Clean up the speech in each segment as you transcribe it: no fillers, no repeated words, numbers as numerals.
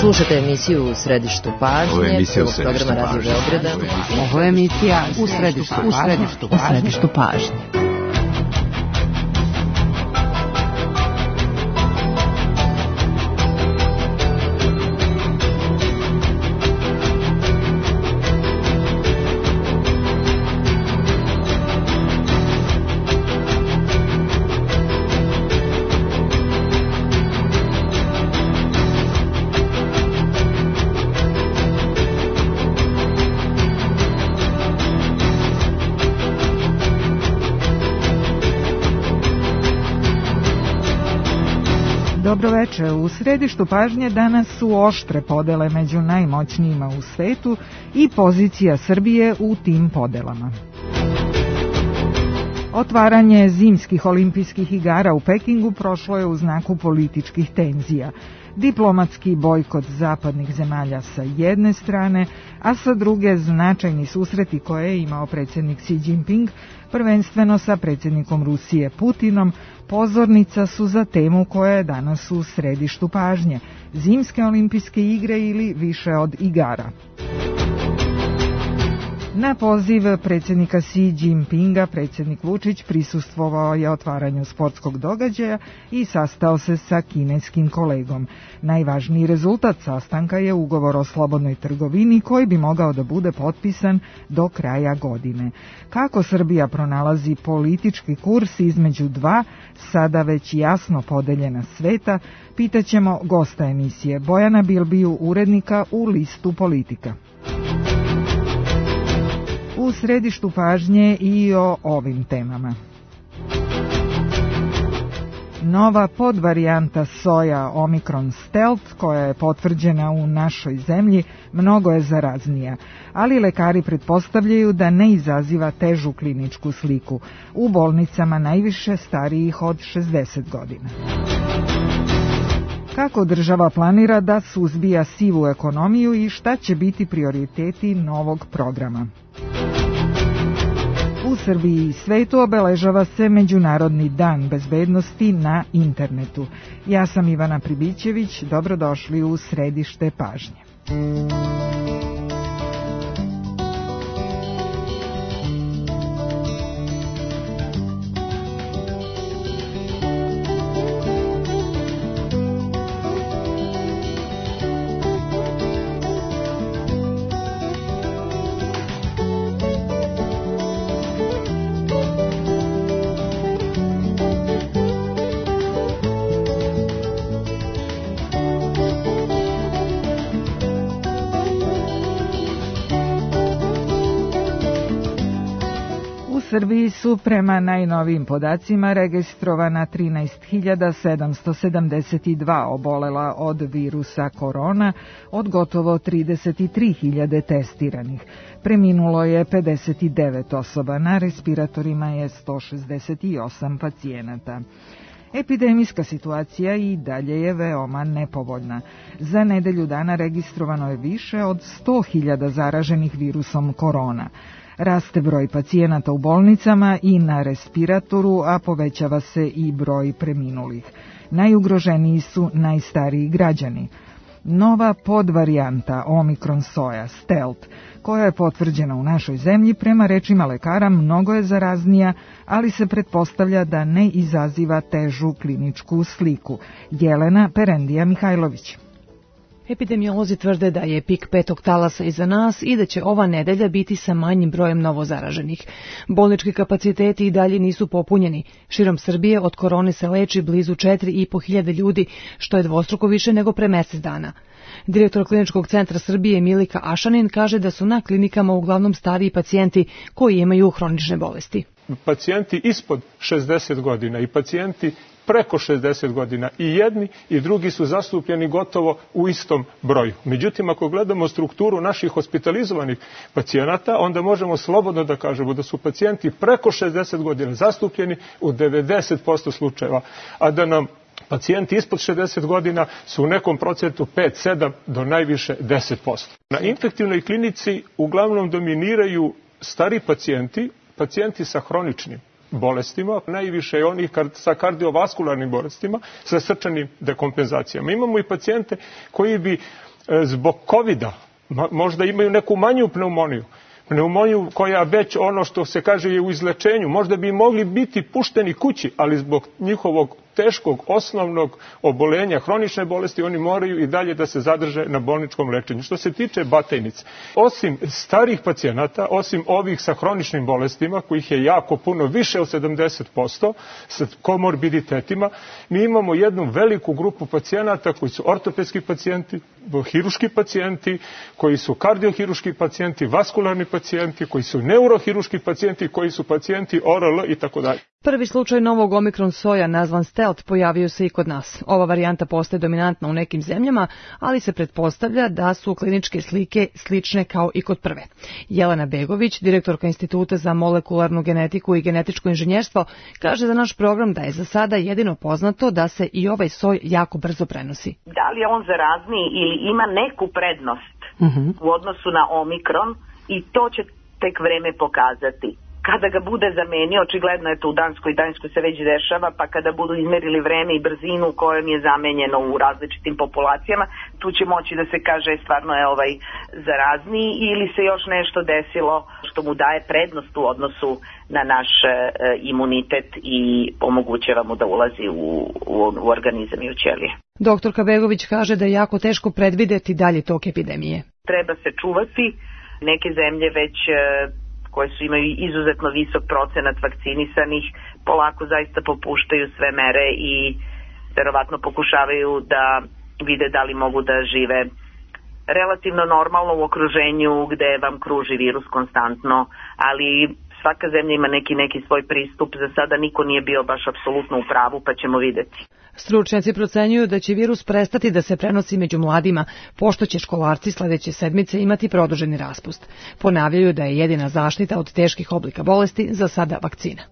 Slušate emisiju U središtu pažnje, prvog programa Radio Beograda. Ovo je emisija U središtu pažnje. Dobroveče. U središtu pažnje danas su oštre podele među najmoćnijima u svetu i pozicija Srbije u tim podelama. Otvaranje zimskih olimpijskih igara u Pekingu prošlo je u znaku političkih tenzija. Diplomatski bojkot zapadnih zemalja sa jedne strane, a sa druge značajni susreti koje je imao predsjednik Xi Jinping, prvenstveno sa predsjednikom Rusije Putinom, pozornica su za temu koja je danas u središtu pažnje, zimske olimpijske igre ili više od igara. Na poziv predsjednika Xi Jinpinga, predsjednik Vučić prisustvovao je otvaranju sportskog događaja i sastao se sa kineskim kolegom. Najvažniji rezultat sastanka je ugovor o slobodnoj trgovini koji bi mogao da bude potpisan do kraja godine. Kako Srbija pronalazi politički kurs između dva, sada već jasno podeljena sveta, pitaćemo gosta emisije Bojana Bilbiju, urednika u Listu Politika. U središtu pažnje i o ovim temama. Nova podvarijanta soja Omicron Stealth, koja je potvrđena u našoj zemlji, mnogo je zaraznija, ali lekari pretpostavljaju da ne izaziva težu kliničku sliku, u bolnicama najviše starijih od 60 godina. Kako država planira da suzbija sivu ekonomiju i šta će biti prioriteti novog programa? U Srbiji i svetu obeležava se Međunarodni dan bezbednosti na internetu. Ja sam Ivana Pribićević, dobrodošli u središte pažnje. U Srbiji su prema najnovijim podacima registrovana 13.772 obolela od virusa korona, od gotovo 33.000 testiranih. Preminulo je 59 osoba, na respiratorima je 168 pacijenata. Epidemijska situacija i dalje je veoma nepovoljna. Za nedelju dana registrovano je više od 100.000 zaraženih virusom korona. Raste broj pacijenata u bolnicama i na respiratoru, a povećava se i broj preminulih. Najugroženiji su najstariji građani. Nova podvarijanta Omicron soja Stealth, koja je potvrđena u našoj zemlji, prema rečima lekara mnogo je zaraznija, ali se pretpostavlja da ne izaziva težu kliničku sliku. Jelena Perendija Mihajlović. Epidemiolozi tvrde da je pik petog talasa iza nas i da će ova nedelja biti sa manjim brojem novozaraženih. Bolnički kapaciteti i dalje nisu popunjeni. Širom Srbije od korone se leči blizu 4.500 ljudi, što je dvostruko više nego pre mesec dana. Direktor Kliničkog centra Srbije Milika Ašanin kaže da su na klinikama uglavnom stariji pacijenti koji imaju hronične bolesti. Pacijenti ispod 60 godina i pacijenti preko 60 godina i jedni i drugi su zastupljeni gotovo u istom broju. Međutim, ako gledamo strukturu naših hospitalizovanih pacijenata, onda možemo slobodno da kažemo da su pacijenti preko 60 godina zastupljeni u 90% slučajeva, a da nam pacijenti ispod 60 godina su u nekom procentu 5-7 do najviše 10%. Na infektivnoj klinici uglavnom dominiraju stari pacijenti, pacijenti sa hroničnim bolestima, najviše je onih sa kardiovaskularnim bolestima, sa srčanim dekompenzacijama. Imamo i pacijente koji bi zbog COVID-a, možda imaju neku manju pneumoniju koja već ono što se kaže je u izlečenju, možda bi mogli biti pušteni kući, ali zbog njihovog teškog osnovnog obolenja, hronične bolesti, oni moraju i dalje da se zadrže na bolničkom lečenju. Što se tiče Batajnice, osim starih pacijenata, osim ovih sa hroničnim bolestima, kojih je jako puno, više od 70%, sa komorbiditetima, mi imamo jednu veliku grupu pacijenata koji su ortopedski pacijenti, hiruški pacijenti, koji su kardiohiruški pacijenti, vaskularni pacijenti, koji su neurohiruški pacijenti, koji su pacijenti ORL i tako dalje. Prvi slučaj novog omikron soja, nazvan stealth, pojavio se i kod nas. Ova varijanta postaje dominantna u nekim zemljama, ali se pretpostavlja da su kliničke slike slične kao i kod prve. Jelena Begović, direktorka Instituta za molekularnu genetiku i genetičko inženjerstvo, kaže za naš program da je za sada jedino poznato da se i ovaj soj jako brzo prenosi. Da li je on zarazniji ili ima neku prednost u odnosu na omikron, i to će tek vreme pokazati. Kada ga bude zamenio, očigledno je to u Danskoj se već dešava, pa kada budu izmerili vreme i brzinu kojom je zamenjeno u različitim populacijama, tu će moći da se kaže stvarno je ovaj zarazniji ili se još nešto desilo što mu daje prednost u odnosu na naš imunitet i omogućava mu da ulazi u organizam i u ćelije. Doktorka Begović kaže da je jako teško predvideti dalje tok epidemije. Treba se čuvati, neke zemlje već koje imaju izuzetno visok procenat vakcinisanih, polako zaista popuštaju sve mere i verovatno pokušavaju da vide da li mogu da žive relativno normalno u okruženju gde vam kruži virus konstantno, ali svaka zemlja ima neki svoj pristup. Za sada niko nije bio baš apsolutno u pravu, pa ćemo videti. Stručnjaci procenjuju da će virus prestati da se prenosi među mladima, pošto će školarci sledeće sedmice imati produženi raspust. Ponavljaju da je jedina zaštita od teških oblika bolesti za sada vakcina.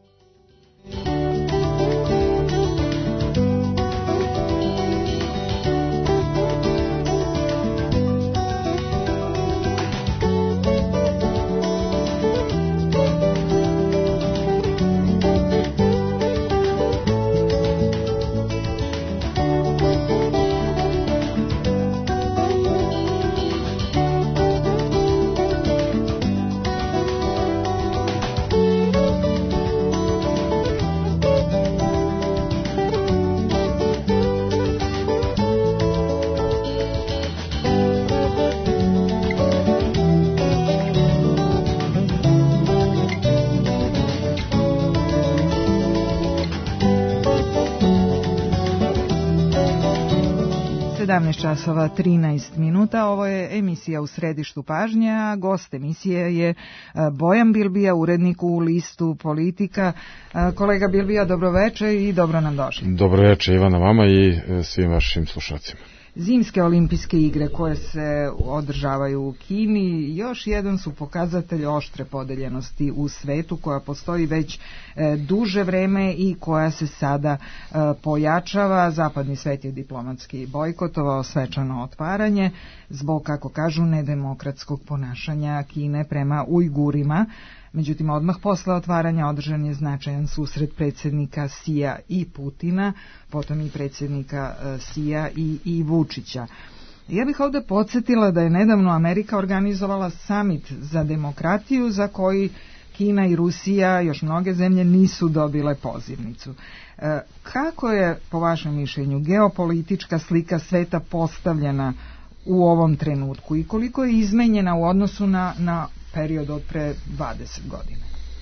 Časova 13 minuta. Ovo je emisija U središtu pažnje, a gost emisije je Bojan Bilbija, urednik u listu Politika. Kolega Bilbija, dobroveče i dobro nam došli. Dobroveče Ivana, vama i svim vašim slušalcima. Zimske olimpijske igre koje se održavaju u Kini još jedan su pokazatelj oštre podeljenosti u svetu koja postoji već duže vreme i koja se sada pojačava. Zapadni svet je diplomatski bojkotovao svečano otvaranje zbog, kako kažu, nedemokratskog ponašanja Kine prema Ujgurima. Međutim, odmah posle otvaranja održan je značajan susret predsjednika Xija i Putina, potom i predsjednika Xija i Vučića. Ja bih ovdje podsjetila da je nedavno Amerika organizovala samit za demokratiju za koji Kina i Rusija, još mnoge zemlje, nisu dobile pozivnicu. Kako je, po vašem mišljenju, geopolitička slika sveta postavljena u ovom trenutku i koliko je izmenjena u odnosu na period od pre 20 godina?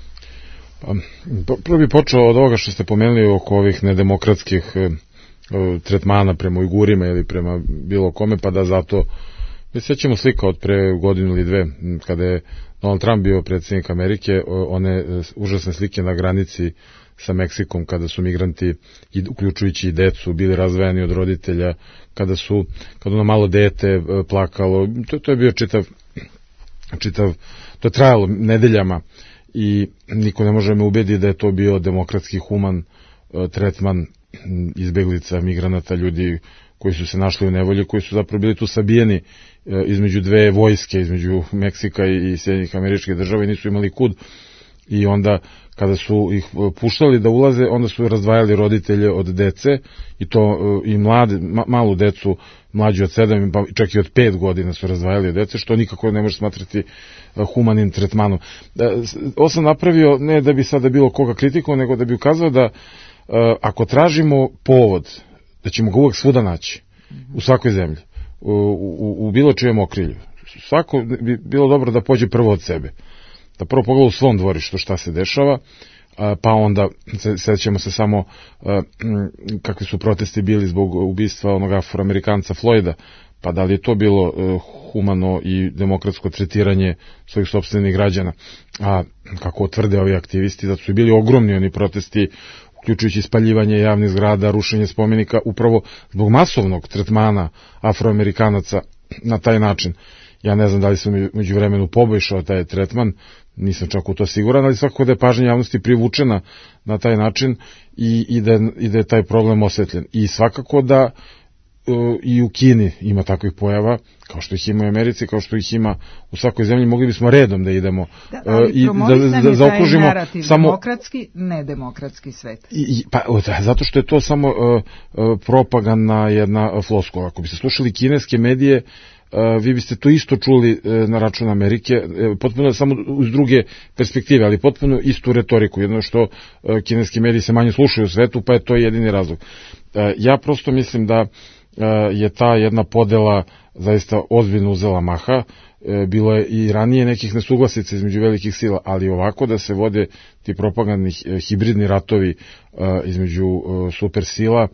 Prvo bi počeo od ovoga što ste pomenuli oko ovih nedemokratskih tretmana prema Ujgurima ili prema bilo kome, pa da zato mi sjećamo slika od pre godinu ili dve, kada je Donald Trump bio predsjednik Amerike, one užasne slike na granici sa Meksikom, kada su migranti, uključujući i decu, bili razdvajani od roditelja, kada ono malo dete plakalo, to je bio čitav, to je trajalo nedeljama i niko ne može me ubediti da je to bio demokratski, human tretman izbeglica, migranata, ljudi koji su se našli u nevolji, koji su zapravo bili tu sabijeni između dve vojske, između Meksika i Sjedinjenih Američkih Država i nisu imali kud i onda kada su ih puštali da ulaze, onda su razdvajali roditelje od dece i to i malu decu mlađi od 7, pa čak i od 5 godina su razdvajali od dece, što nikako ne može smatrati humanim tretmanom. Ovo sam napravio ne da bi sada bilo koga kritikovao, nego da bi ukazao da ako tražimo povod, da ćemo ga uvek svuda naći, u svakoj zemlji, u bilo čijem okrilju. Svako bi bilo dobro da pođe prvo od sebe, da prvo pogleda u svom dvorištu šta se dešava, pa onda sećamo se samo kakvi su protesti bili zbog ubistva onog Afroamerikanca Floyda, pa da li je to bilo humano i demokratsko tretiranje svojih sopstvenih građana, a kako tvrde ovi aktivisti da su bili ogromni oni protesti, uključujući spaljivanje javnih zgrada, rušenje spomenika, upravo zbog masovnog tretmana Afroamerikanaca na taj način. Ja ne znam da li sam među vremenu poboljšao taj tretman, nisam čak u to siguran, ali svakako da je pažnja javnosti privučena na taj način i da je taj problem osvetljen. I svakako da i u Kini ima takvih pojava, kao što ih ima u Americi, kao što ih ima u svakoj zemlji, mogli bismo redom da idemo i da zaokružimo samo demokratski, nedemokratski svet. Zato što je to samo propagandna jedna floskula. Ako biste slušali kineske medije, vi biste to isto čuli na račun Amerike, potpuno samo uz druge perspektive, ali potpuno istu retoriku, jedno što kineski mediji se manje slušaju u svetu, pa je to jedini razlog. Ja prosto mislim da je ta jedna podela zaista ozbiljno uzela maha, bilo je i ranije nekih nesuglasica između velikih sila, ali ovako da se vode ti propagandni hibridni ratovi između supersila,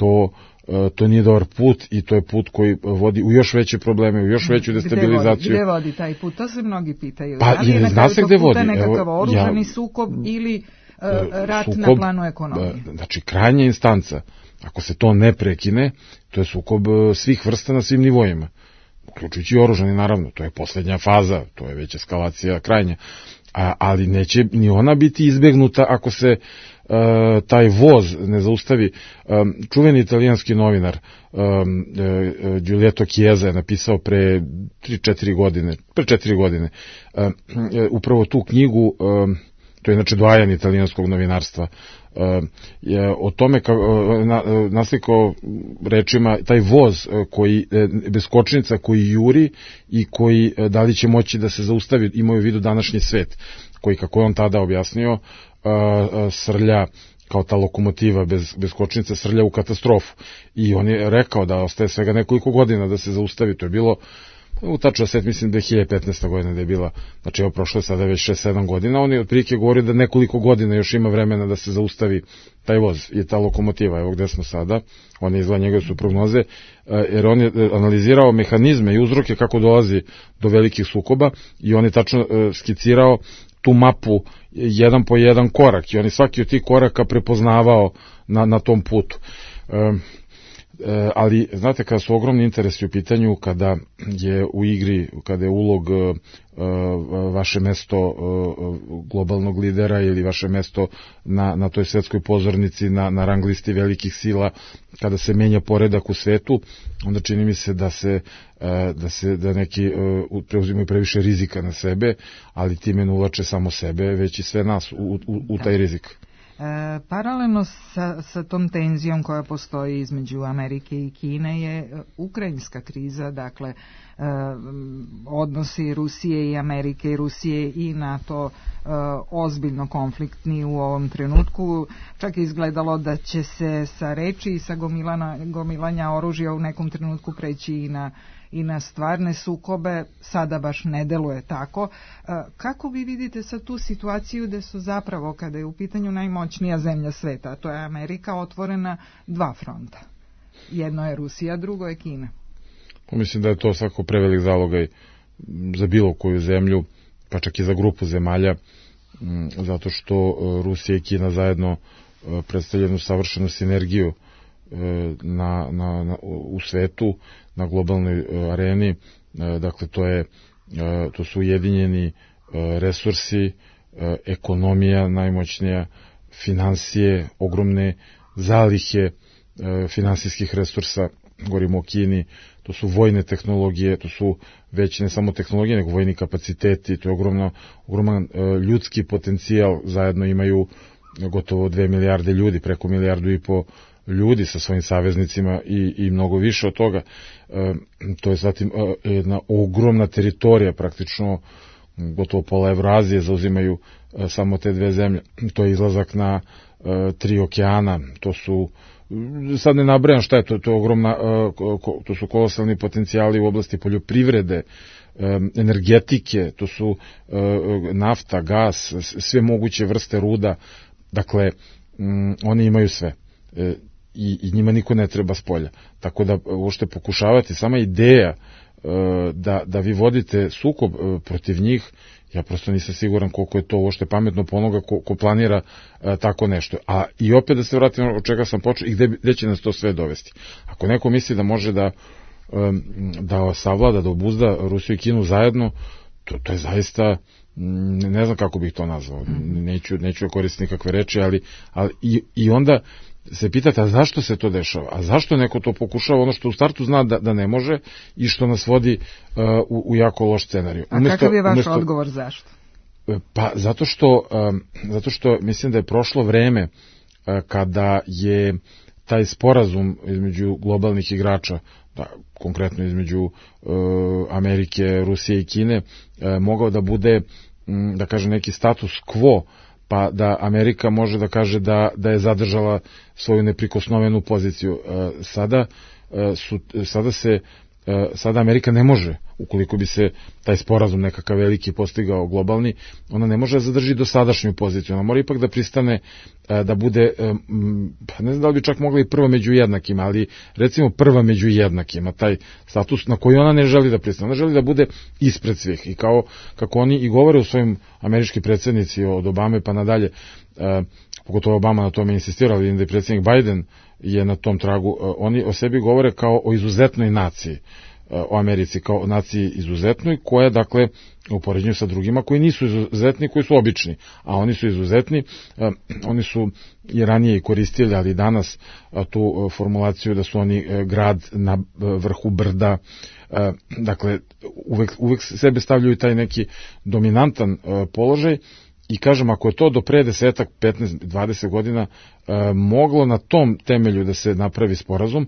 to nije dobar put i to je put koji vodi u još veće probleme, u još veću destabilizaciju. Gde vodi taj put? To se mnogi pitaju. Pa i ne zna se gde vodi. Nekakav oružani sukob ili rat na planu ekonomije. Znači, krajnja instanca, ako se to ne prekine, to je sukob svih vrsta na svim nivoima, uključujući oružani, naravno, to je poslednja faza, to je već eskalacija krajnja, ali neće ni ona biti izbegnuta ako se taj voz ne zaustavi. Čuveni italijanski novinar Giulietto Chiesa je napisao pre 4 godine upravo tu knjigu, to je znači doajan italijanskog novinarstva, o tome naslikao rečima taj voz koji bez kočnica, koji juri i koji da li će moći da se zaustavi, imaju u vidu današnji svet, koji, kako je on tada objasnio, srlja kao ta lokomotiva bez kočnice, srlja u katastrofu. I on je rekao da ostaje svega nekoliko godina da se zaustavi. To je bilo u tačno set, mislim 2015. godina da je bila, znači evo prošlo je sada već 6-7 godina, on je otprilike govorio da nekoliko godina još ima vremena da se zaustavi taj voz i ta lokomotiva. Evo gde smo sada, on je izgleda, njegove su prognoze, jer on je analizirao mehanizme i uzroke kako dolazi do velikih sukoba i on je tačno skicirao tu mapu jedan po jedan korak i on je svaki od tih koraka prepoznavao na tom putu. Ali, znate, kada su ogromni interesi u pitanju, kada je u igri, kada je ulog vaše mesto globalnog lidera ili vaše mesto na toj svetskoj pozornici, na rang listi velikih sila, kada se menja poredak u svetu, onda čini mi se da neki preuzimaju previše rizika na sebe, ali time ne uvlače samo sebe, već i sve nas u taj rizik. Paralelno sa tom tenzijom koja postoji između Amerike i Kine je ukrajinska kriza, dakle odnosi Rusije i Amerike i Rusije i NATO ozbiljno konfliktni u ovom trenutku. Čak je izgledalo da će se sa reči i sa gomilanja oružja u nekom trenutku preći i na stvarne sukobe, sada baš ne deluje tako. Kako vi vidite sad tu situaciju da su zapravo, kada je u pitanju najmoćnija zemlja sveta, a to je Amerika, otvorena dva fronta? Jedno je Rusija, drugo je Kina. Mislim da je to svako prevelik zalogaj za bilo koju zemlju, pa čak i za grupu zemalja, zato što Rusija i Kina zajedno predstavljaju jednu savršenu sinergiju u svetu, na globalnoj areni. Dakle, to su ujedinjeni resursi, ekonomija najmoćnija, finansije, ogromne zalihe finansijskih resursa, govorimo o Kini, to su vojne tehnologije, to su već ne samo tehnologije, nego vojni kapaciteti, to je ogroman ljudski potencijal, zajedno imaju gotovo 2 milijarde ljudi, preko 1,5 milijardu ljudi sa svojim saveznicima i mnogo više od toga. To je zatim jedna ogromna teritorija, praktično gotovo pola Evrazije zauzimaju samo te dve zemlje. To je izlazak na 3 okeana, to su, sad ne nabrajam šta je to, to je ogromna, to su kolosalni potencijali u oblasti poljoprivrede, energetike, to su nafta, gas, sve moguće vrste ruda, dakle, oni imaju sve. I njima niko ne treba s polja. Tako da uopšte pokušavati, sama ideja da vi vodite sukob protiv njih, ja prosto nisam siguran koliko je to uopšte pametno po onoga ko planira tako nešto. A i opet da se vratim od čega sam počeo i gde će nas to sve dovesti. Ako neko misli da može da savlada, da obuzda Rusiju i Kinu zajedno, to je zaista, ne znam kako bih to nazvao, neću koristiti nikakve reči, ali i onda se pitate, a zašto se to dešava? A zašto neko to pokušava, ono što u startu zna da ne može i što nas vodi u jako loš scenariju? A kakav je vaš odgovor zašto? Pa zato što mislim da je prošlo vreme kada je taj sporazum između globalnih igrača, konkretno između Amerike, Rusije i Kine, mogao da bude, da kaže, neki status quo, pa da Amerika može da kaže da je zadržala svoju neprikosnovenu poziciju. Sada Amerika ne može, ukoliko bi se taj sporazum nekakav veliki postigao globalni, ona ne može da zadrži dosadašnju poziciju. Ona mora ipak da pristane da bude, pa ne znam da li bi čak mogla i prva među jednakima, ali recimo prva među jednakima, taj status na koji ona ne želi da pristane. Ona želi da bude ispred svih i kako oni i govore u svojim američki predsjednici od Obame pa nadalje, pogotovo Obama na tome insistirao, vidim da je predsjednik Biden je na tom tragu, oni o sebi govore kao o izuzetnoj naciji, o Americi kao o naciji izuzetnoj, koja, dakle, u poređenju sa drugima koji nisu izuzetni, koji su obični, a oni su izuzetni. Oni su i ranije koristili, ali danas tu formulaciju da su oni grad na vrhu brda, dakle, uvek sebe stavljaju taj neki dominantan položaj. I kažem, ako je to do pre 10, 15, 20 godina moglo na tom temelju da se napravi sporazum,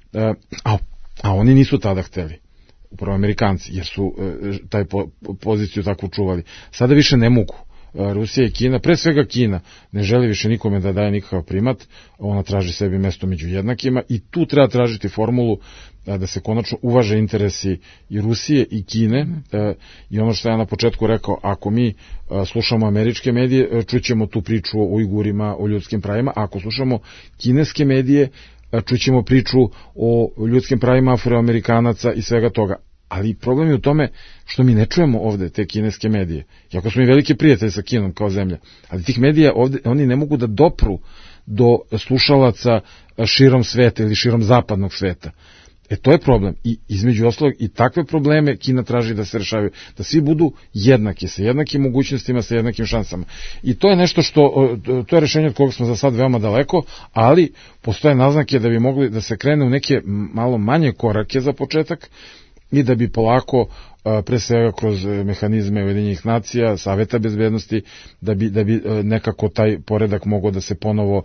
a oni nisu tada hteli, upravo Amerikanci, jer su taj poziciju tako čuvali. Sada više ne mogu. Rusija i Kina, pre svega Kina, ne želi više nikome da daje nikakav primat, ona traži sebi mesto među jednakima i tu treba tražiti formulu da se konačno uvaže interesi i Rusije i Kine. I ono što ja na početku rekao, ako mi slušamo američke medije, čućemo tu priču o Ujgurima, o ljudskim pravima, a ako slušamo kineske medije, čućemo priču o ljudskim pravima Afroamerikanaca i svega toga. Ali problem je u tome što mi ne čujemo ovde te kineske medije. Iako smo i veliki prijatelji sa Kinom kao zemlja, ali tih medija ovde, oni ne mogu da dopru do slušalaca širom sveta ili širom zapadnog sveta. To je problem. I između ostalog i takve probleme Kina traži da se rešavaju, da svi budu jednaki, sa jednakim mogućnostima, sa jednakim šansama. I to je nešto to je rešenje od koga smo za sad veoma daleko, ali postoje naznake da bi mogli da se krene u neke malo manje korake za početak i da bi polako, pre svega kroz mehanizme Ujedinjenih nacija, Saveta bezbednosti, da bi nekako taj poredak mogao da se ponovo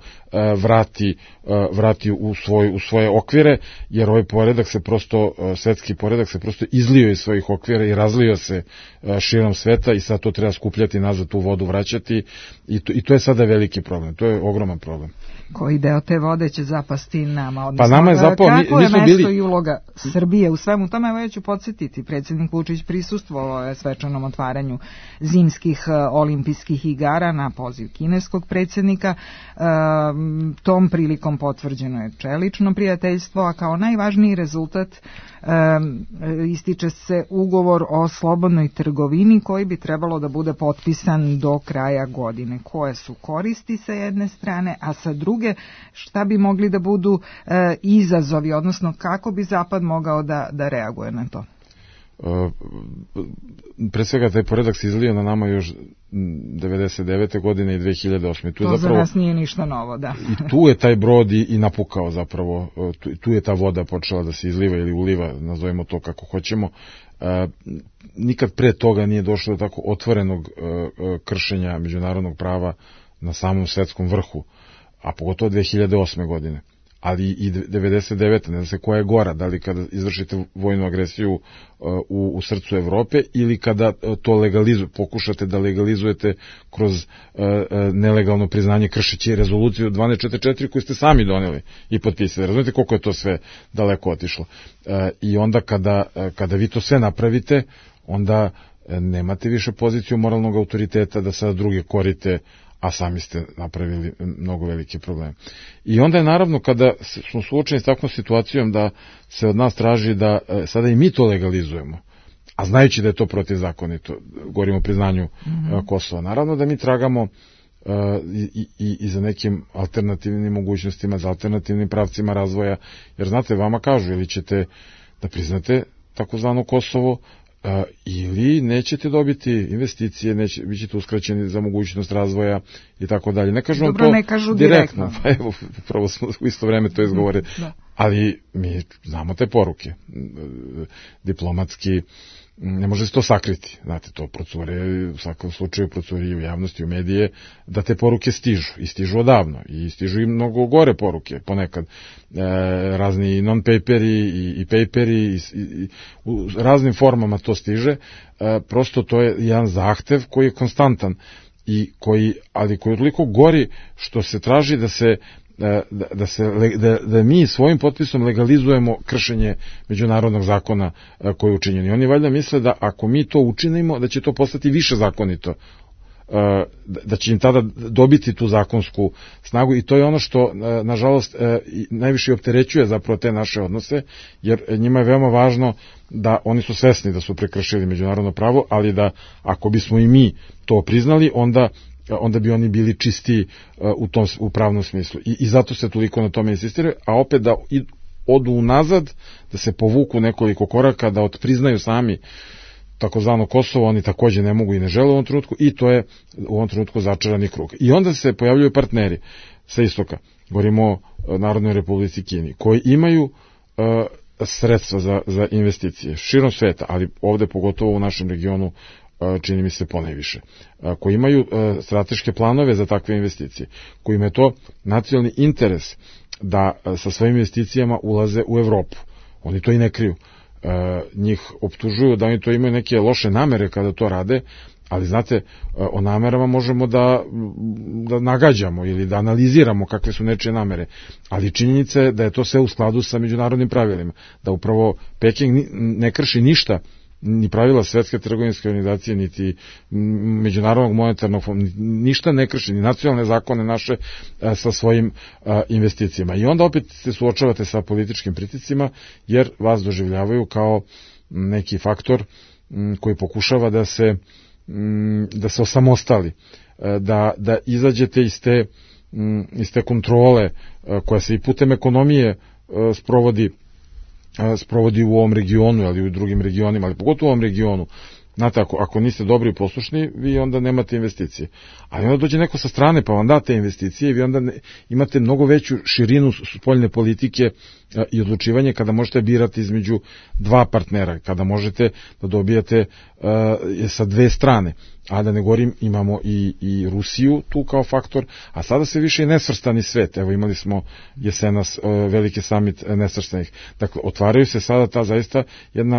vrati u svoje okvire, jer ovaj poredak se prosto, svetski poredak se prosto izlio iz svojih okvira i razlio se širom sveta i sad to treba skupljati nazad, tu vodu vraćati i to je sada veliki problem, to je ogroman problem. Koji deo te vode će zapasti nama? Pa nama je zapao, kako je mesto i uloga Srbije u svemu tome? Evo ja ću podsjetiti, predsjednik Vučić prisustvovao je svečanom otvaranju zimskih olimpijskih igara na poziv kineskog predsjednika. Tom prilikom potvrđeno je čelično prijateljstvo, a kao najvažniji rezultat ističe se ugovor o slobodnoj trgovini koji bi trebalo da bude potpisan do kraja godine. Koje su koristi sa jedne strane, a sa druge šta bi mogli da budu izazovi, odnosno kako bi Zapad mogao da reaguje na to? pre svega taj poredak se izlio na nama još 99. godine i 2008. To za nas nije ništa novo, da. I tu je taj brod i napukao zapravo, tu je ta voda počela da se izliva ili uliva, nazovimo to kako hoćemo. Nikad pre toga nije došlo do tako otvorenog kršenja međunarodnog prava na samom svetskom vrhu, a pogotovo 2008. godine. Ali i 99. ne znam se koja je gora, da li kada izvršite vojnu agresiju u srcu Evrope ili kada to pokušate da legalizujete kroz nelegalno priznanje kršeći rezoluciju 1244 koju ste sami doneli i potpisali. Razumite koliko je to sve daleko otišlo. I onda kada vi to sve napravite, onda nemate više poziciju moralnog autoriteta da sada druge korite, a sami ste napravili mnogo velike probleme. I onda je naravno kada smo suočeni s takvom situacijom da se od nas traži da sada i mi to legalizujemo, a znajući da je to protivzakonito, govorimo o priznanju Kosova, naravno da mi tragamo i za nekim alternativnim mogućnostima, za alternativnim pravcima razvoja, jer znate, vama kažu ili ćete da priznate takozvano Kosovo, ili nećete dobiti investicije, bit ćete uskraćeni za mogućnost razvoja i tako dalje. Ne kažu vam to ne kažu direktno. Pa evo, upravo smo u isto vreme to izgovore. Ali mi znamo te poruke. Diplomatski ne može se to sakriti. Znate, to procure, u svakom slučaju procuri u javnosti, u medije, da te poruke stižu. I stižu odavno. I stižu i mnogo gore poruke. Ponekad razni non-paperi i paperi i u raznim formama to stiže. Prosto to je jedan zahtev koji je konstantan i ali koji je toliko gori što se traži da mi svojim potpisom legalizujemo kršenje međunarodnog zakona koji je učinjen. I oni valjda misle da ako mi to učinimo, da će to postati više zakonito, da će im tada dobiti tu zakonsku snagu, i to je ono što, nažalost, najviše opterećuje zapravo te naše odnose, jer njima je veoma važno da oni su svesni da su prekršili međunarodno pravo, ali da ako bismo i mi to priznali, onda bi oni bili čistiji u pravnom smislu. I zato se toliko na tome insistiraju, a opet da odu unazad, da se povuku nekoliko koraka, da otpriznaju sami takozvano Kosovo, oni takođe ne mogu i ne žele u ovom trenutku, i to je u ovom trenutku začarani krug. I onda se pojavljuju partneri sa istoka, govorimo o Narodnoj Republici Kini, koji imaju sredstva za investicije širom sveta, ali ovde pogotovo u našem regionu čini mi se ponajviše, koji imaju strateške planove za takve investicije, koji je to nacionalni interes da sa svojim investicijama ulaze u Evropu. Oni to i ne kriju. Njih optužuju da oni to imaju neke loše namere kada to rade, ali znate, o namerama možemo da nagađamo ili da analiziramo kakve su nečije namere, ali činjenica je da je to sve u skladu sa međunarodnim pravilima, da upravo Peking ne krši ništa, ni pravila Svetske trgovinske organizacije, niti Međunarodnog monetarnog fonda, ništa ne krši, ni nacionalne zakone naše sa svojim investicijama. I onda opet se suočavate sa političkim pritiscima, jer vas doživljavaju kao neki faktor koji pokušava da se osamostali, da izađete iz te kontrole koja se i putem ekonomije sprovodi u ovom regionu, ali i u drugim regionima, ali pogotovo u ovom regionu. Znate, ako niste dobri i poslušni, vi onda nemate investicije. Ali onda dođe neko sa strane pa vam da te investicije i vi onda imate mnogo veću širinu spoljne politike i odlučivanje kada možete birati između dva partnera, kada možete da dobijate sa dve strane. A da ne govorim, imamo i Rusiju tu kao faktor, a sada se više i nesvrstani svet. Evo, imali smo jesenas veliki samit nesvrstanih. Dakle, otvaraju se sada ta zaista jedna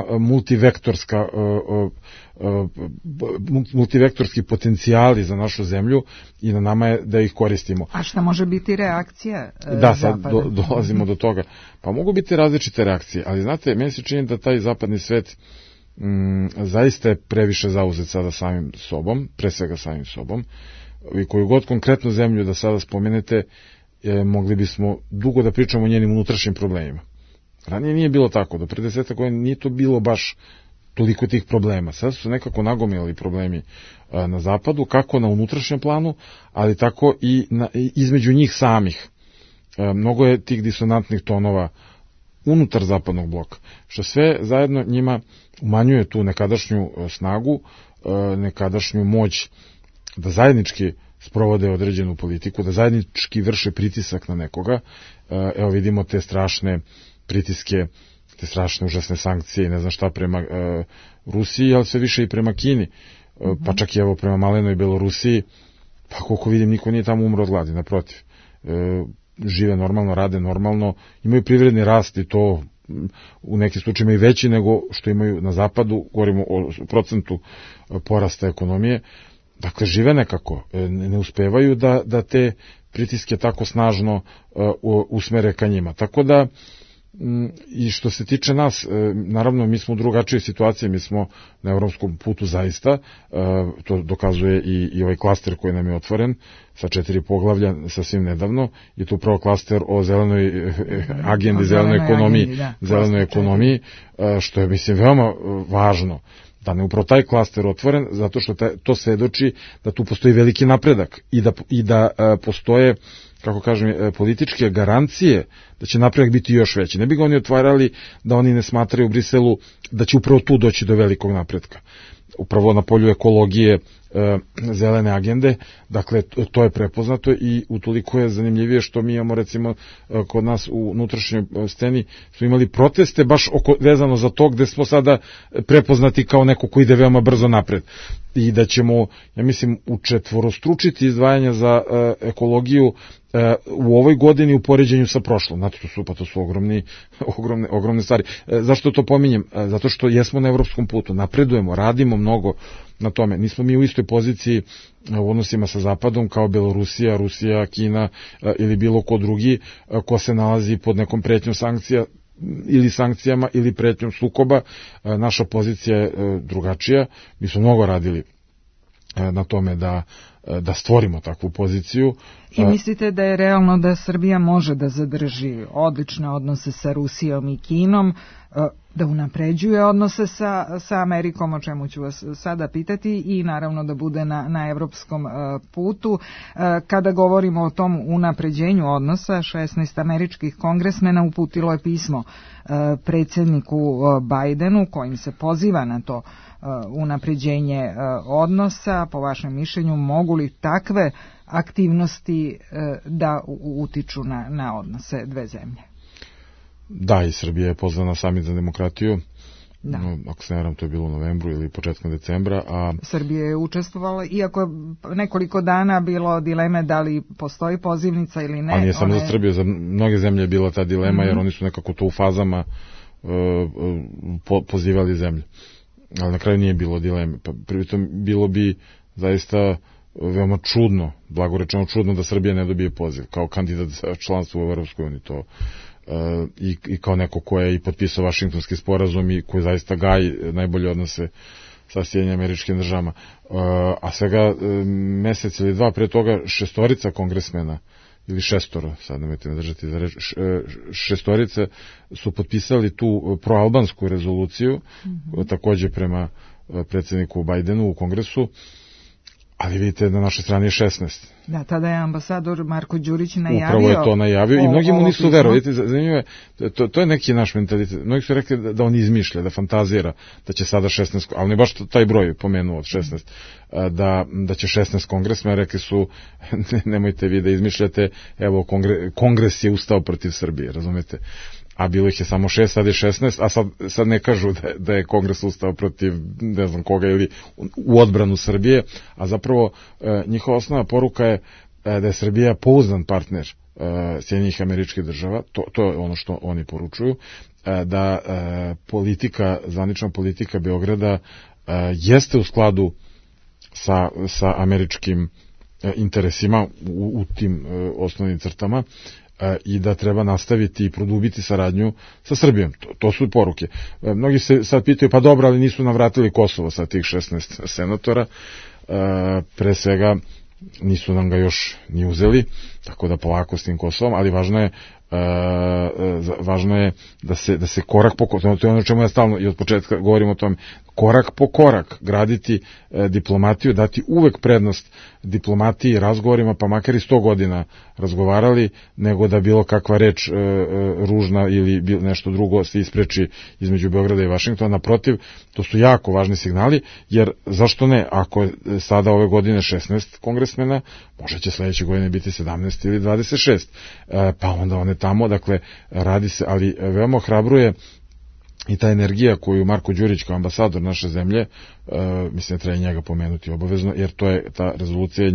multivektorski potencijali za našu zemlju i na nama je da ih koristimo. A šta može biti reakcija Zapada? Da, sad dolazimo do toga. Pa mogu biti različite reakcije, ali znate, meni se čini da taj zapadni svet zaista je previše zauzet sada samim sobom, pre svega samim sobom, i koju god konkretnu zemlju da sada spomenete, mogli bismo dugo da pričamo o njenim unutrašnjim problemima. Ranije nije bilo tako, do pre 10 godina nije to bilo baš toliko tih problema. Sada su nekako nagomilali problemi na zapadu, kako na unutrašnjem planu, ali tako i između njih samih. Mnogo je tih disonantnih tonova unutar zapadnog bloka, što sve zajedno njima umanjuje tu nekadašnju snagu, nekadašnju moć da zajednički sprovode određenu politiku, da zajednički vrše pritisak na nekoga. Evo vidimo te strašne pritiske, te strašne užasne sankcije i ne znam šta prema Rusiji, ali sve više i prema Kini, pa čak i evo prema malenoj Belorusiji, pa koliko vidim niko nije tamo umro od gladi, naprotiv. Žive normalno, rade normalno, imaju privredni rast i to u nekim slučajima i veći nego što imaju na zapadu, govorimo o procentu porasta ekonomije. Dakle, žive nekako, ne uspevaju da te pritiske tako snažno usmere ka njima. Tako da, i što se tiče nas, naravno mi smo u drugačijoj situaciji, mi smo na evropskom putu zaista, to dokazuje i ovaj klaster koji nam je otvoren sa 4 poglavlja sasvim nedavno, i to upravo klaster o zelenoj agendi, zelenoj ekonomiji, što je, mislim, veoma važno da ne upravo taj klaster otvoren, zato što to svedoči da tu postoji veliki napredak i da postoje, kako kažem, političke garancije da će napredak biti još veći. Ne bi ga oni otvarali da oni ne smatraju u Briselu da će upravo tu doći do velikog napretka. Upravo na polju ekologije, zelene agende, dakle to je prepoznato i utoliko je zanimljivije što mi imamo, recimo, kod nas u unutrašnjoj sceni smo imali proteste baš vezano za to gde smo sada prepoznati kao neko ko ide veoma brzo napred i da ćemo, ja mislim, učetvorostručiti izdvajanja za ekologiju u ovoj godini u poređenju sa prošlom. Znate, to su ogromne stvari. Zašto to pominjem? Zato što jesmo na evropskom putu, napredujemo, radimo mnogo na tome. Nismo mi u istoj poziciji u odnosima sa Zapadom kao Belorusija, Rusija, Kina ili bilo ko drugi ko se nalazi pod nekom pretnjom sankcija ili sankcijama ili pretnjom sukoba. Naša pozicija je drugačija. Mi smo mnogo radili na tome da stvorimo takvu poziciju. I mislite da je realno da Srbija može da zadrži odlične odnose sa Rusijom i Kinom, da unapređuje odnose sa Amerikom, o čemu ću vas sada pitati, i naravno da bude na evropskom putu. Kada govorimo o tom unapređenju odnosa, 16 američkih kongresmena uputilo je pismo predsjedniku Bajdenu kojim se poziva na to unapređenje odnosa. Po vašem mišljenju, mogu li takve aktivnosti da utiču na odnose dve zemlje? Da, i Srbija je pozvana na samit za demokratiju. Da. Ako se ne varam, to je bilo u novembru ili početkom decembra. Srbija je učestvovala, iako je nekoliko dana bilo dileme da li postoji pozivnica ili ne. Ali nije samo za Srbiju, za mnoge zemlje je bila ta dilema, jer oni su nekako to u fazama pozivali zemlje. Ali na kraju nije bilo dileme. Pritom bilo bi zaista veoma čudno, blagorečeno čudno, da Srbija ne dobije poziv kao kandidat za članstvo u Evropskoj uniji. To i kao neko ko je i potpisao Vašingtonski sporazum i koji zaista gaji najbolje odnose sa Sjedinjenim Američkim Državama. A svega mesec ili dva pre toga 6 kongresmena ili 6, sad nemojte me držati za reč, 6 su potpisali tu proalbansku rezoluciju, takođe prema predsjedniku Bajdenu u kongresu, ali vidite, na našoj strani je 16. Da, tada je ambasador Marko Đurić najavio. Upravo je to najavio i mnogi mu nisu verovali. Zanimljivo je, to je neki naš mentalitet. Mnogi su rekli da on izmišlja, da fantazira, da će sada 16, ali ne baš taj broj pomenuo od 16, da će 16 kongresmena, rekli su, nemojte vi da izmišljate, evo, kongres je ustao protiv Srbije, razumete? A bilo ih je samo 6, sad je 16, a sad ne kažu da je kongres ustao protiv ne znam koga ili u odbranu Srbije, a zapravo njihova osnovna poruka je da je Srbija pouzdan partner Sjedinjenih Američkih Država, to je ono što oni poručuju, da zvanična politika Beograda jeste u skladu sa američkim interesima u tim osnovnim crtama, i da treba nastaviti i produbiti saradnju sa Srbijom. To su poruke. Mnogi se sad pitaju, pa dobro, ali nisu navratili Kosovo sa tih 16 senatora. Pre svega nisu nam ga još ni uzeli, tako da polako s tim Kosovom, ali važno je važno je da se korak po korak, to je ono čemu ja stalno i od početka govorim o tome, korak po korak graditi diplomatiju, dati uvek prednost diplomatiji i razgovorima, pa makar i 100 godina razgovarali, nego da bilo kakva reč ružna ili nešto drugo se ispreči između Beograda i Vašingtona. Naprotiv, to su jako važni signali, jer zašto ne, ako je sada ove godine 16 kongresmena, možda će sledeće godine biti 17 ili 26, pa onda one tamo, dakle, radi se, ali veoma hrabruje i ta energija koju Marko Đurić kao ambasador naše zemlje, mislim da treba njega pomenuti obavezno, jer to je ta rezolucija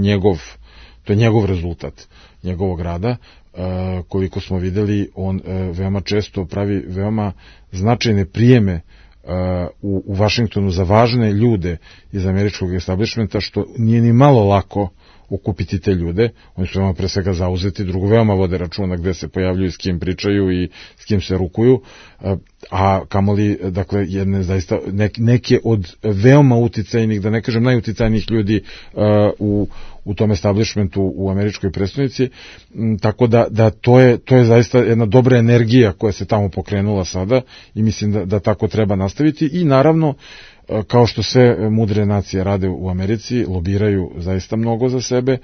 to je njegov rezultat njegovog rada. Koliko smo videli, on veoma često pravi veoma značajne prijeme u Vašingtonu za važne ljude iz američkog establishmenta, što nije ni malo lako okupiti te ljude. Oni su veoma pre svega zauzeti, drugo veoma vode računa gde se pojavljuju, s kim pričaju i s kim se rukuju, a kamoli, dakle, jedne zaista neke od veoma uticajnih, da ne kažem najuticajnijih ljudi u tom establishmentu u američkoj prestonici, tako da to je zaista jedna dobra energija koja se tamo pokrenula sada i mislim da tako treba nastaviti i naravno, kao što sve mudre nacije rade u Americi, lobiraju zaista mnogo za sebe,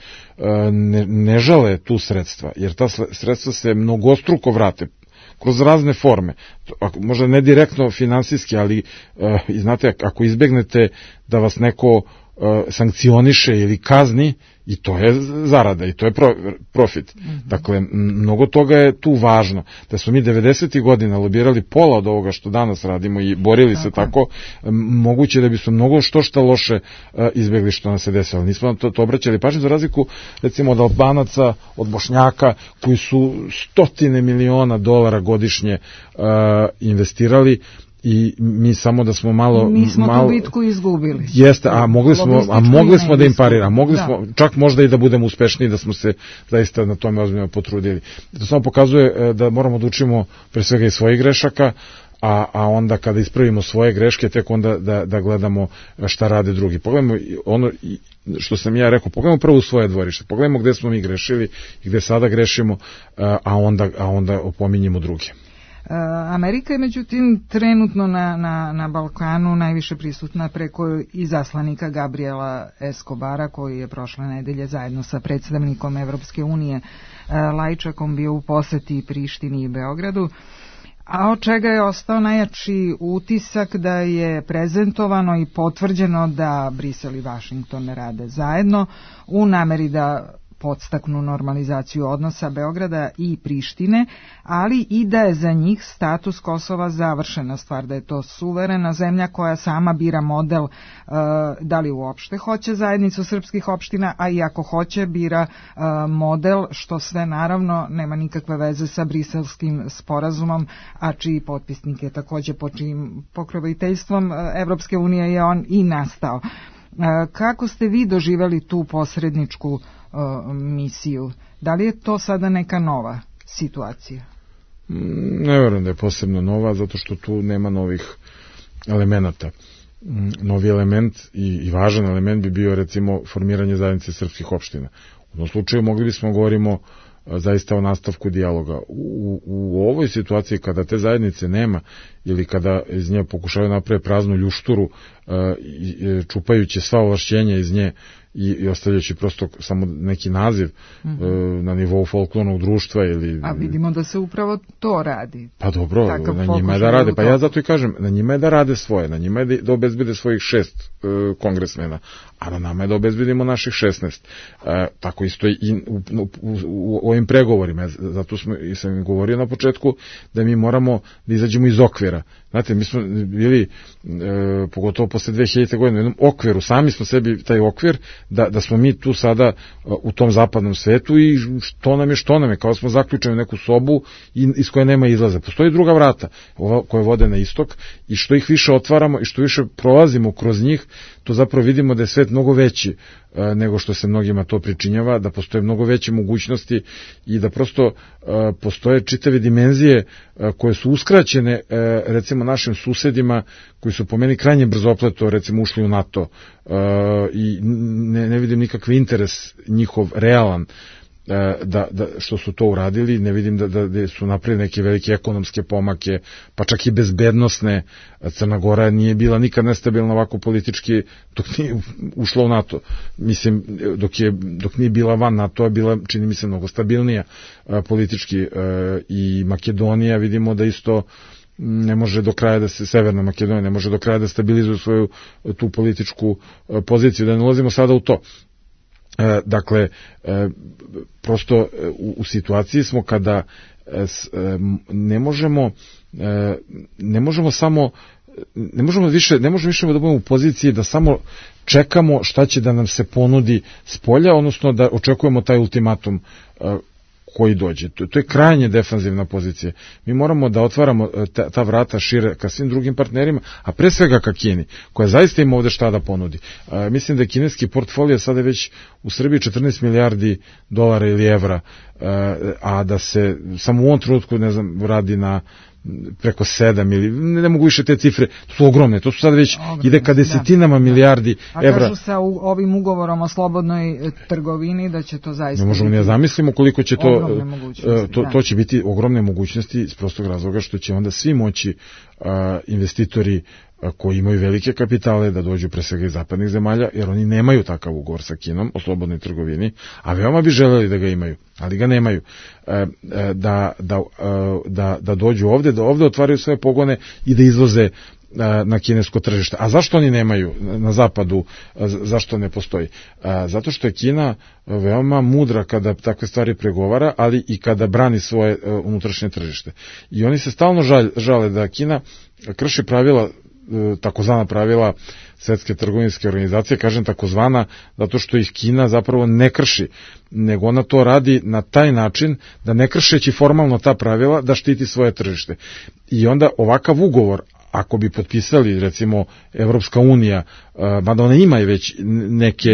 ne žale tu sredstva, jer ta sredstva se mnogostruko vrate kroz razne forme, možda ne direktno finansijski, ali znate, ako izbegnete da vas neko sankcioniše ili kazni, i to je zarada i to je profit. Dakle, mnogo toga je tu važno. Da smo mi 90. godina lobirali pola od ovoga što danas radimo i borili se tako, moguće da bi smo mnogo što loše izbjegli što nam se desilo. Nismo to obraćali pažnju, za razliku recimo od Albanaca, od Bošnjaka, koji su $100 miliona godišnje investirali, i mi samo da smo malo... Mi smo tu bitku izgubili. Jeste, a mogli smo da im pariramo, mogli smo čak možda i da budemo uspešniji, da smo se zaista na tome ozbiljno potrudili. To samo pokazuje da moramo da učimo pre svega i svojih grešaka, a onda kada ispravimo svoje greške, tek onda da gledamo šta rade drugi. Pogledajmo ono što sam ja rekao, pogledajmo prvo u svoje dvorište, pogledajmo gde smo mi grešili i gde sada grešimo, a onda opominjemo druge. Amerika je međutim trenutno na Balkanu najviše prisutna preko izaslanika Gabriela Escobara, koji je prošle nedelje zajedno sa predstavnikom Evropske unije Lajčakom bio u poseti Prištini i Beogradu, a od čega je ostao najjači utisak da je prezentovano i potvrđeno da Brisel i Vašington rade zajedno u nameri da podstaknu normalizaciju odnosa Beograda i Prištine, ali i da je za njih status Kosova završena stvar, da je to suverena zemlja koja sama bira model, da li uopšte hoće zajednicu srpskih opština, a i ako hoće bira model, što sve naravno nema nikakve veze sa Briselskim sporazumom, a čiji potpisnik je takođe pod čijim pokroviteljstvom Evropske unije je on i nastao. Kako ste vi doživjeli tu posredničku misiju? Da li je to sada neka nova situacija? Ne verujem da je posebno nova, zato što tu nema novih elemenata. Novi element i važan element bi bio recimo formiranje zajednice srpskih opština. U tom slučaju mogli bismo govorimo zaista o nastavku dijaloga. U ovoj situaciji kada te zajednice nema ili kada iz nje pokušavaju napraviti praznu ljušturu, čupajući sva ovlašćenja iz nje i ostavljajući prosto samo neki naziv na nivou folklornog društva ili... A vidimo da se upravo to radi. Pa dobro, na njima je da rade. Pa ja zato i kažem, na njima je da rade svoje, na njima je da obezbede svojih 6 kongresmena, a na nama je da obezbedimo naših 16. Tako isto i u ovim pregovorima. Zato sam govorio na početku da mi moramo da izađemo iz okvira. Znate, mi smo bili, pogotovo posle 2000. godine, u jednom okviru, sami smo sebi taj okvir, da smo mi tu sada u tom zapadnom svetu i što nam je, kao smo zaključeni u neku sobu iz koje nema izlaza. Postoji druga vrata koje vode na istok i što ih više otvaramo i što više prolazimo kroz njih, to zapravo vidimo da je svet mnogo veći nego što se mnogima to pričinjava, da postoje mnogo veće mogućnosti i da prosto postoje čitave dimenzije koje su uskraćene recimo našim susedima koji su po meni krajnje brzopleto recimo ušli u NATO i ne vidim nikakvi interes njihov realan što su to uradili, ne vidim da su napravili neke velike ekonomske pomake, pa čak i bezbednosne. Crna Gora nije bila nikad nestabilna ovako politički dok nije ušla u NATO. Mislim, dok nije bila van NATO, je bila, čini mi se, mnogo stabilnija politički, i Makedonija vidimo da isto ne može do kraja Severna Makedonija ne može do kraja da stabilizuje svoju tu političku poziciju, da ne ulazimo sada u to. Dakle, prosto u situaciji smo kada ne možemo više da budemo u poziciji da samo čekamo šta će da nam se ponudi s polja, odnosno da očekujemo taj ultimatum koji dođe. To je krajnje defanzivna pozicija. Mi moramo da otvaramo ta vrata šire ka svim drugim partnerima, a pre svega ka Kini, koja zaista ima ovde šta da ponudi. Mislim da je kineski portfolio sada već u Srbiji 14 milijardi dolara ili evra, a da se samo u ovom trenutku, ne znam, radi na preko 7 ili ne mogu više te cifre, to su ogromne, to su sad već ide ka desetinama milijardi evra. A kažu sa ovim ugovorom o slobodnoj trgovini da će to zaista... Ne možemo ni da zamislimo koliko će to će biti ogromne mogućnosti iz prostog razloga što će onda svi moći investitori koji imaju velike kapitale da dođu pre svega iz zapadnih zemalja, jer oni nemaju takav ugovor sa Kinom o slobodnoj trgovini, a veoma bi želeli da ga imaju, ali ga nemaju. Da dođu ovde, da ovde otvaraju svoje pogone i da izvoze na kinesko tržište. A zašto oni nemaju na zapadu, zašto ne postoji? Zato što je Kina veoma mudra kada takve stvari pregovara, ali i kada brani svoje unutrašnje tržište. I oni se stalno žale da Kina krši pravila, takozvana pravila Svetske trgovinske organizacije, kažem takozvana, zato što ih Kina zapravo ne krši, nego ona to radi na taj način da ne kršeći formalno ta pravila da štiti svoje tržište. I onda ovakav ugovor, ako bi potpisali, recimo, Evropska unija, mada ona ima i već neke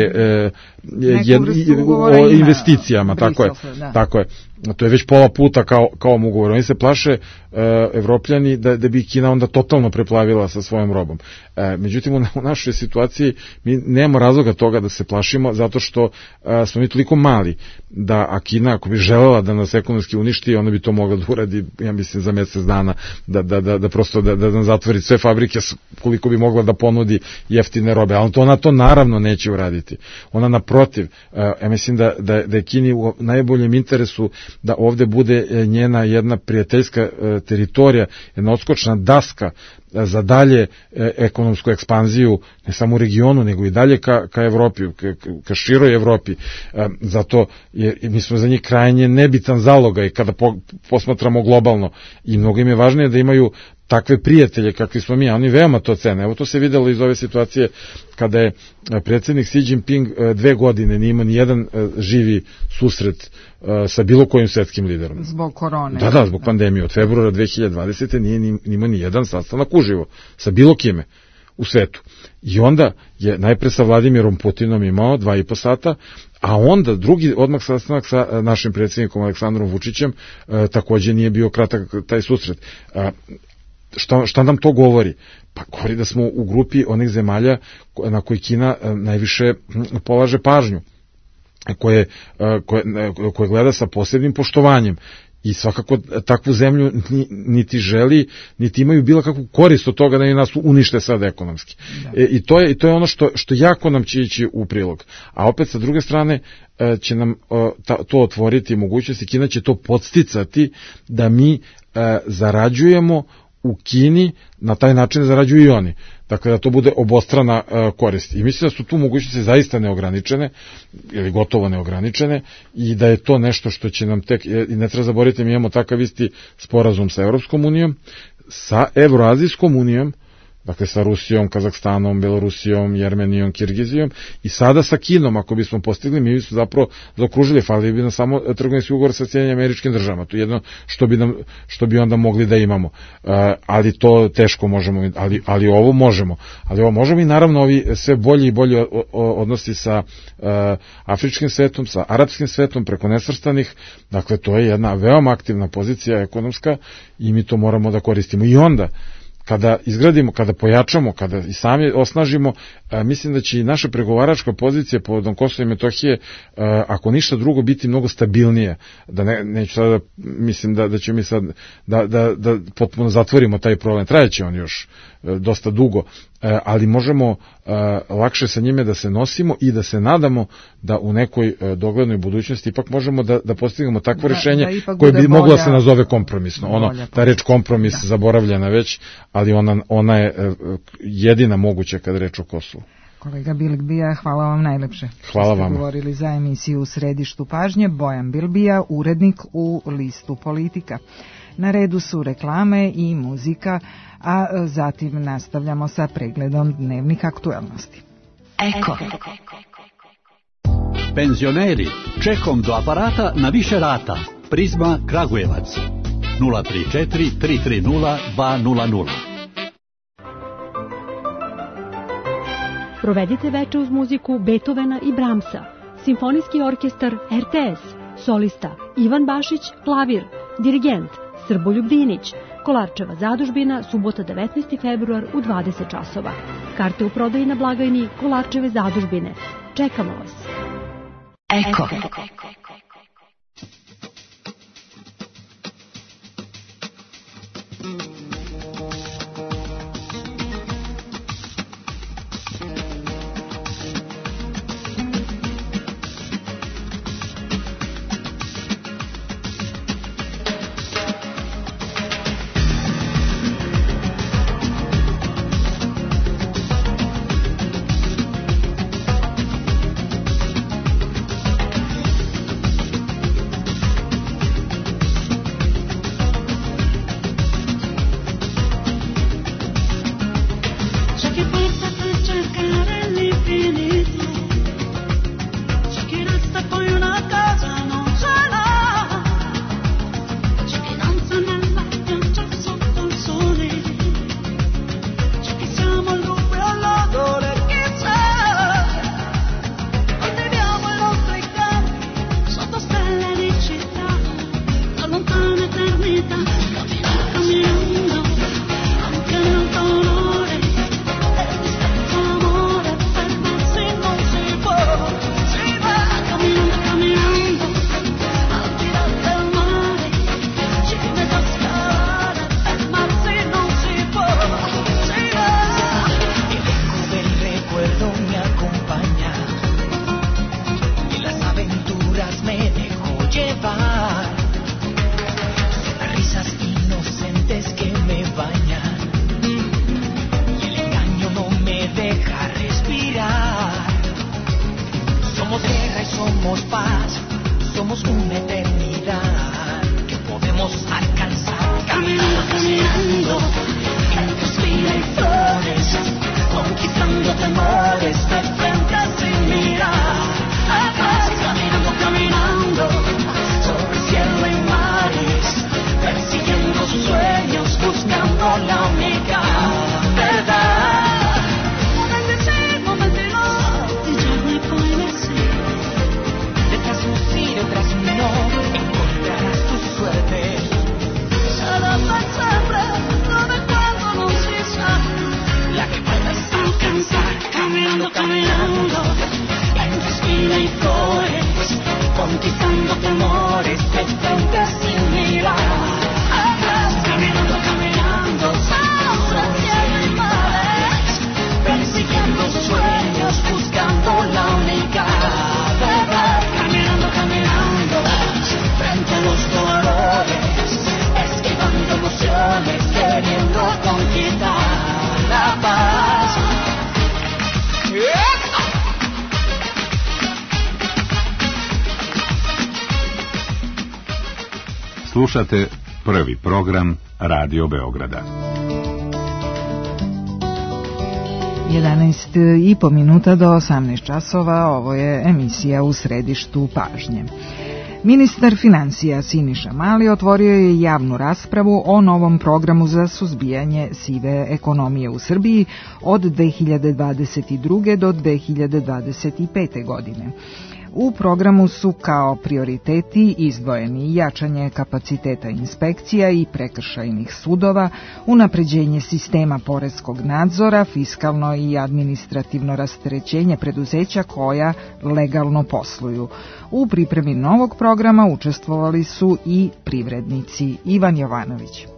o investicijama, tako je. To je već pola puta kao ugovor. Oni se plaše, Evropljani, da bi Kina onda totalno preplavila sa svojom robom. Međutim, u našoj situaciji mi nemamo razloga toga da se plašimo, zato što smo mi toliko mali, a Kina, ako bi želela da nas ekonomski uništi, ona bi to mogla da uradi, ja mislim, za mesec dana, da prosto da nam zatvori sve fabrike koliko bi mogla da ponudi jeftine robe, ali ona to naravno neće uraditi. Ona naprotiv, ja mislim da je Kini u najboljem interesu da ovde bude njena jedna prijateljska teritorija, jedna odskočna daska za dalje ekonomsku ekspanziju, ne samo u regionu, nego i dalje ka Evropi, ka široj Evropi. Zato mi smo za njih krajnje nebitan zalogaj kada posmatramo globalno, i mnogo im je važnije da imaju takve prijatelje kakvi smo mi, a oni veoma to cene. Evo, to se videlo iz ove situacije kada je predsjednik Xi Jinping 2 godine nije imao ni jedan živi susret sa bilo kojim svetskim liderom. Zbog korone. Da, zbog pandemije. Od februara 2020. nije imao ni jedan sastanak uživo sa bilo kime u svetu. I onda je najpre sa Vladimirom Putinom imao 2,5 sata, a onda drugi odmah sastanak sa našim predsjednikom Aleksandrom Vučićem, takođe nije bio kratak taj susret. Šta nam to govori? Pa govori da smo u grupi onih zemalja na koji Kina najviše polaže pažnju, koje gleda sa posebnim poštovanjem. I svakako takvu zemlju niti želi, niti imaju bilo kakvu korist od toga da nas unište sad ekonomski. I to je ono što jako nam će ići u prilog. A opet sa druge strane će nam to otvoriti mogućnosti, Kina će to podsticati da mi zarađujemo u Kini, na taj način zarađuju i oni. Dakle, da to bude obostrana korist. I mislim da su tu mogućnosti zaista neograničene, ili gotovo neograničene, i da je to nešto što će nam tek, i ne treba zaboraviti, mi imamo takav isti sporazum sa Evropskom unijom, sa Evroazijskom unijom, dakle sa Rusijom, Kazahstanom, Belorusijom, Jermenijom, Kirgizijom, i sada sa Kinom, ako bismo postigli, mi bismo zapravo zaokružili, falili bi nam samo trgovinski ugovor sa Sjedinjenim Američkim Državama, to je jedno što bi onda mogli da imamo, ali to teško možemo, ali ovo možemo, i naravno ovi sve bolji i bolji odnosi sa afričkim svetom, sa arapskim svetom, preko nesvrstanih, dakle to je jedna veoma aktivna pozicija ekonomska i mi to moramo da koristimo. I onda, kada izgradimo, kada pojačamo, kada i sami osnažimo, mislim da će i naša pregovaračka pozicija povodom Kosova i Metohije, ako ništa drugo, biti mnogo stabilnije. Da neću sada, mislim da ćemo mi sad da potpuno zatvorimo taj problem. Trajeće on još dosta dugo, ali možemo lakše sa njime da se nosimo i da se nadamo da u nekoj doglednoj budućnosti ipak možemo da postignemo takvo rešenje koje bi moglo da se nazove kompromisno. Ta reč kompromis zaboravljena već, ali ona je jedina moguća kada reč o Kosovu. Kolega Bilbija, hvala vam najlepše. Hvala vam. Ste govorili za emisiju U središtu pažnje. Bojan Bilbija, urednik u Listu Politika. Na redu su reklame i muzika, a zatim nastavljamo sa pregledom dnevnih aktuelnosti. Eko. Penzioneri, čekom do aparata na više rata. Prizma Kragujevac. 034 330 200. Provedite veče uz muziku Beethovena i Brahmsa. Simfonijski orkestar RTS. Solista Ivan Bašić, klavir. Dirigent Srboljub Dinić. Kolarčeva zadužbina, subota 19. februar u 20 časova. Karte u prodaji na blagajni Kolarčeve zadužbine. Čekamo vas. Eko. Slušate prvi program Radio Beograda. 11,5 minuta do 18 časova, ovo je emisija U središtu pažnje. Ministar financija Siniša Mali otvorio je javnu raspravu o novom programu za suzbijanje sive ekonomije u Srbiji od 2022. do 2025. godine. U programu su kao prioriteti izdvojeni jačanje kapaciteta inspekcija i prekršajnih sudova, unapređenje sistema poreskog nadzora, fiskalno i administrativno rasterećenje preduzeća koja legalno posluju. U pripremi novog programa učestvovali su i privrednici. Ivan Jovanović.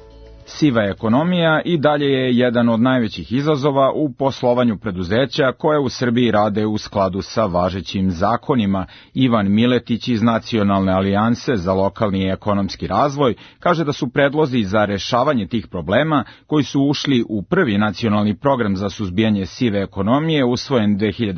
Siva ekonomija i dalje je jedan od najvećih izazova u poslovanju preduzeća koje u Srbiji rade u skladu sa važećim zakonima. Ivan Miletić iz Nacionalne alijanse za lokalni i ekonomski razvoj kaže da su predlozi za rešavanje tih problema koji su ušli u prvi nacionalni program za suzbijanje sive ekonomije usvojen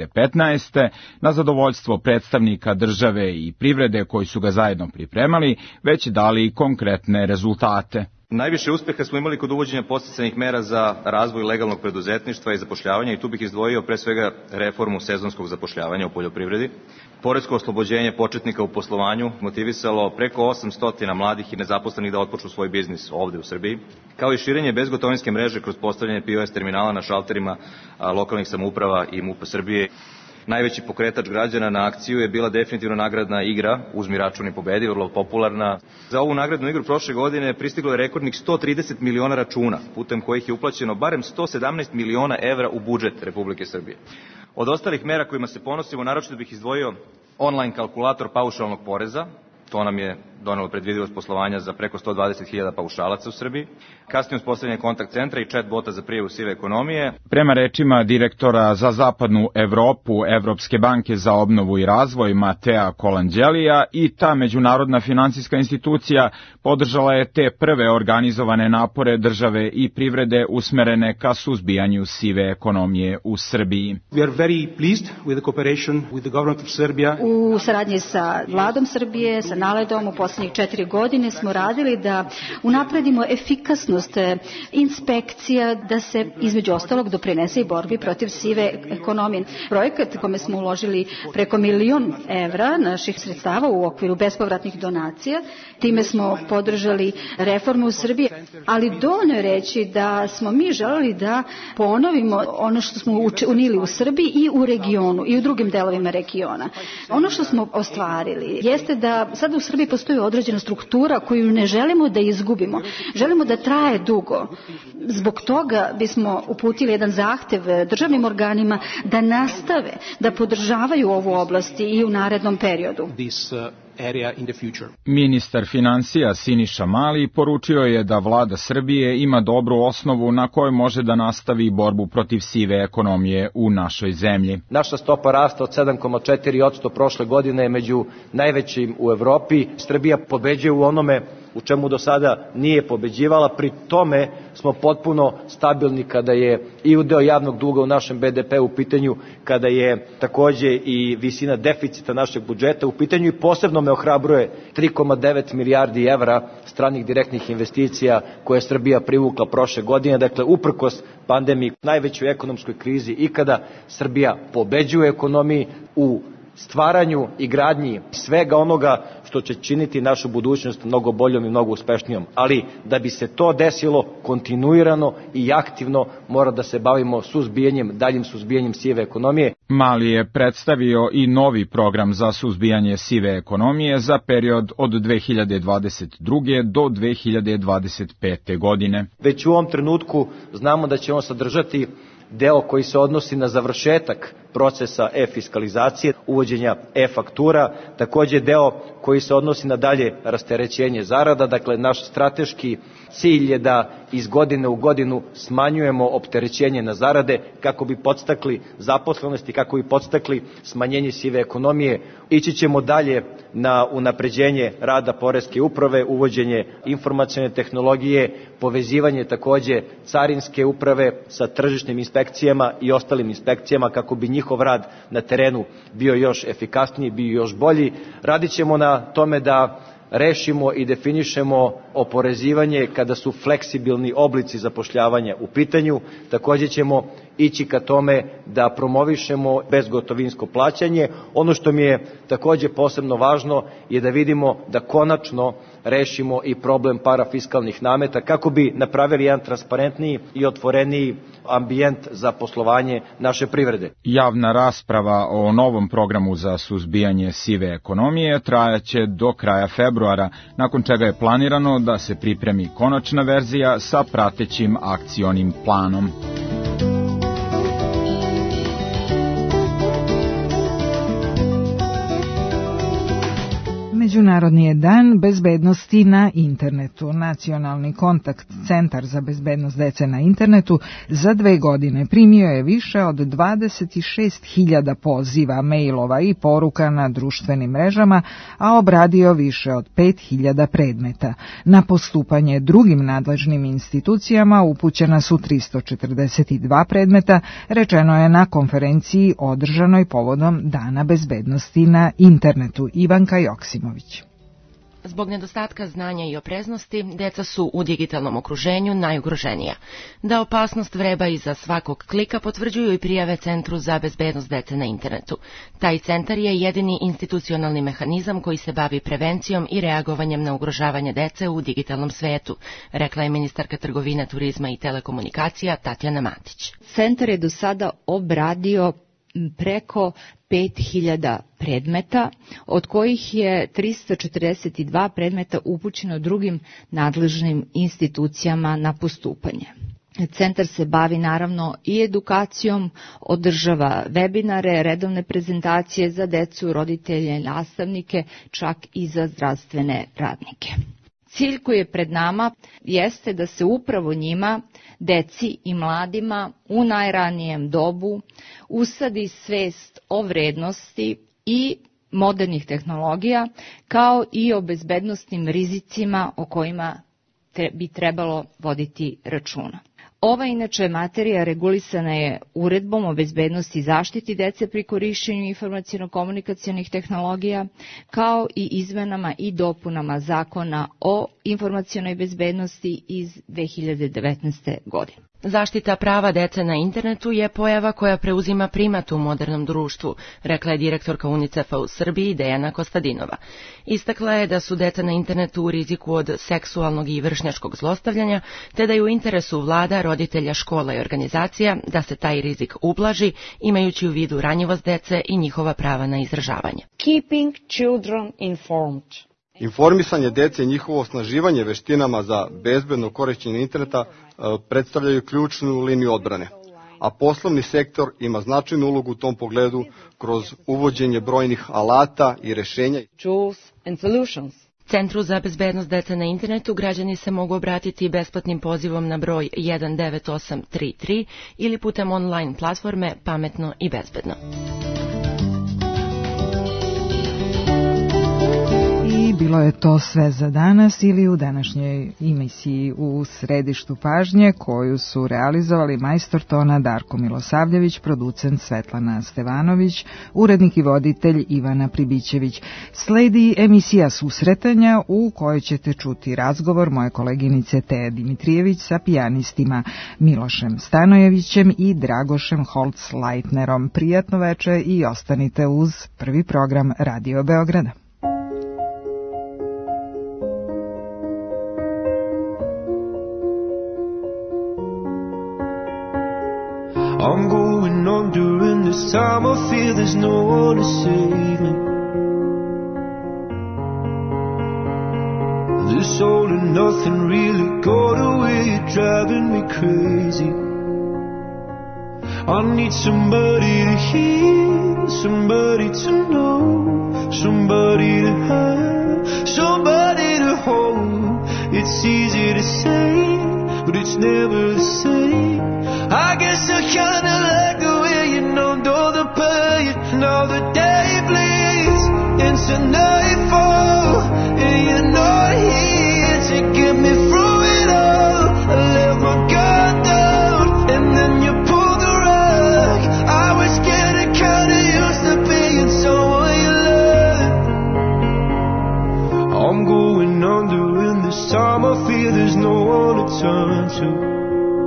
2015. na zadovoljstvo predstavnika države i privrede koji su ga zajedno pripremali, već dali konkretne rezultate. Najviše uspeha smo imali kod uvođenja podsticajnih mera za razvoj legalnog preduzetništva i zapošljavanja i tu bih izdvojio pre svega reformu sezonskog zapošljavanja u poljoprivredi. Poresko oslobođenje početnika u poslovanju motivisalo preko 800 mladih i nezaposlenih da otpočnu svoj biznis ovde u Srbiji, kao i širenje bezgotovinske mreže kroz postavljanje POS terminala na šalterima lokalnih samouprava i MUP Srbije. Najveći pokretač građana na akciju je bila definitivno nagradna igra Uzmi račun i pobedi, vrlo popularna. Za ovu nagradnu igru prošle godine pristiglo je rekordnih 130 miliona računa, putem kojih je uplaćeno barem 117 miliona evra u budžet Republike Srbije. Od ostalih mera kojima se ponosimo, naročito bih izdvojio online kalkulator paušalnog poreza. To nam je donelo predvidivost poslovanja za preko 120.000 paušalaca u Srbiji. Kasnije uspostavljanje kontakt centra i chat bota za prijavu sive ekonomije. Prema rečima direktora za zapadnu Evropu Evropske banke za obnovu i razvoj Matea Kolanđelija, i ta međunarodna finansijska institucija podržala je te prve organizovane napore države i privrede usmerene ka suzbijanju sive ekonomije u Srbiji. We are very pleased with the cooperation with the government of Serbia. U saradnji sa vladom Srbije, sa NALED-om u poslednjih 4 godine smo radili da unapredimo efikasnost inspekcija, da se između ostalog doprinese i borbi protiv sive ekonomije. Projekat kome smo uložili preko 1 milion evra naših sredstava u okviru bespovratnih donacija, time smo podržali reformu u Srbiji, ali dovoljno je reći da smo mi želeli da ponovimo ono što smo učinili u Srbiji i u regionu i u drugim delovima regiona. Ono što smo ostvarili jeste da sada u Srbiji postoji određena struktura koju ne želimo da izgubimo. Želimo da traje dugo. Zbog toga bismo uputili jedan zahtev državnim organima da nastave, da podržavaju ovu oblast i u narednom periodu. Ministar finansija Siniša Mali poručio je da vlada Srbije ima dobru osnovu na kojoj može da nastavi borbu protiv sive ekonomije u našoj zemlji. Naša stopa rasta od 7,4% prošle godine je među najvećim u Evropi. Srbija pobeđuje u onome u čemu do sada nije pobeđivala, pri tome smo potpuno stabilni kada je i udeo javnog duga u našem BDP u pitanju, kada je takođe i visina deficita našeg budžeta u pitanju, i posebno me ohrabruje 3,9 milijardi evra stranih direktnih investicija koje je Srbija privukla prošle godine. Dakle, uprkos pandemiji, najvećoj ekonomskoj krizi ikada, Srbija pobeđuje ekonomiji u stvaranju i gradnji svega onoga što će činiti našu budućnost mnogo boljom i mnogo uspešnijom. Ali da bi se to desilo kontinuirano i aktivno, mora da se bavimo suzbijanjem, daljim suzbijanjem sive ekonomije. Mali je predstavio i novi program za suzbijanje sive ekonomije za period od 2022. do 2025. godine. Već u ovom trenutku znamo da će on sadržati deo koji se odnosi na završetak procesa e-fiskalizacije, uvođenja e-faktura, takođe deo koji se odnosi na dalje rasterećenje zarada. Dakle, naš strateški cilj je da iz godine u godinu smanjujemo opterećenje na zarade kako bi podstakli zaposlenost i kako bi podstakli smanjenje sive ekonomije. Ići ćemo dalje na unapređenje rada poreske uprave, uvođenje informacione tehnologije, povezivanje takođe carinske uprave sa tržišnim inspekcijama i ostalim inspekcijama kako bi njihov rad na terenu bio još efikasniji, bio još bolji. Radit ćemo na tome da rešimo i definišemo oporezivanje kada su fleksibilni oblici zapošljavanja u pitanju. Takođe ćemo ići ka tome da promovišemo bezgotovinsko plaćanje. Ono što mi je takođe posebno važno je da vidimo da konačno rešimo i problem parafiskalnih nameta, kako bi napravili jedan transparentniji i otvoreniji ambijent za poslovanje naše privrede. Javna rasprava o novom programu za suzbijanje sive ekonomije trajaće do kraja februara, nakon čega je planirano da se pripremi konačna verzija sa pratećim akcionim planom. Međunarodni je dan bezbednosti na internetu. Nacionalni kontakt centar za bezbednost dece na internetu za 2 godine primio je više od 26.000 poziva, mailova i poruka na društvenim mrežama, a obradio više od 5.000 predmeta. Na postupanje drugim nadležnim institucijama upućena su 342 predmeta, rečeno je na konferenciji održanoj povodom Dana bezbednosti na internetu. Ivanka Joksimović. Zbog nedostatka znanja i opreznosti, deca su u digitalnom okruženju najugroženija. Da opasnost vreba iza svakog klika potvrđuju i prijave Centru za bezbednost dece na internetu. Taj centar je jedini institucionalni mehanizam koji se bavi prevencijom i reagovanjem na ugrožavanje dece u digitalnom svetu, rekla je ministarka trgovine, turizma i telekomunikacija Tatjana Matić. Centar je do sada obradio preko 5.000 predmeta, od kojih je 342 predmeta upućeno drugim nadležnim institucijama na postupanje. Centar se bavi naravno i edukacijom, održava webinare, redovne prezentacije za decu, roditelje, nastavnike, čak i za zdravstvene radnike. Cilj koji je pred nama jeste da se upravo njima, deci i mladima u najranijem dobu usadi svest o vrednosti i modernih tehnologija, kao i o bezbednosnim rizicima o kojima bi trebalo voditi računa. Ova inače materija regulisana je Uredbom o bezbednosti i zaštiti dece pri korišćenju informaciono-komunikacionih tehnologija, kao i izmenama i dopunama Zakona o informacionoj bezbednosti iz 2019. godine. Zaštita prava dece na internetu je pojava koja preuzima primat u modernom društvu, rekla je direktorka UNICEF-a u Srbiji Dejana Kostadinova. Istakla je da su deca na internetu u riziku od seksualnog i vršnjačkog zlostavljanja, te da je u interesu vlada, roditelja, škola i organizacija da se taj rizik ublaži, imajući u vidu ranjivost dece i njihova prava na izražavanje. Keeping children informed. Informisanje dece i njihovo osnaživanje veštinama za bezbedno korišćenje interneta predstavljaju ključnu liniju odbrane, a poslovni sektor ima značajnu ulogu u tom pogledu kroz uvođenje brojnih alata i rešenja. Centru za bezbednost dece na internetu građani se mogu obratiti besplatnim pozivom na broj 19833 ili putem online platforme Pametno i bezbedno. Bilo je to sve za danas ili u današnjoj emisiji U središtu pažnje, koju su realizovali majstor tona Darko Milosavljević, producent Svetlana Stevanović, urednik i voditelj Ivana Pribićević. Sledi emisija Susretanja u kojoj ćete čuti razgovor moje koleginice Teje Dimitrijević sa pijanistima Milošem Stanojevićem i Dragošem Holc-Leitnerom. Prijatno veče i ostanite uz prvi program Radio Beograda. I'm going on during this time. I feel there's no one to save me. This all and nothing really got away, driving me crazy. I need somebody to hear, somebody to know, somebody to have, somebody to hold. It's easy to say, but it's never the same. I guess I kinda like the way you numbed all the pain. Now the day bleeds into nightfall, and you're not here to get me through it all. I let my guard down, and then you pulled the rug. I was getting kinda used to being someone you love. I'm going under, and this time I feel there's no one to turn to.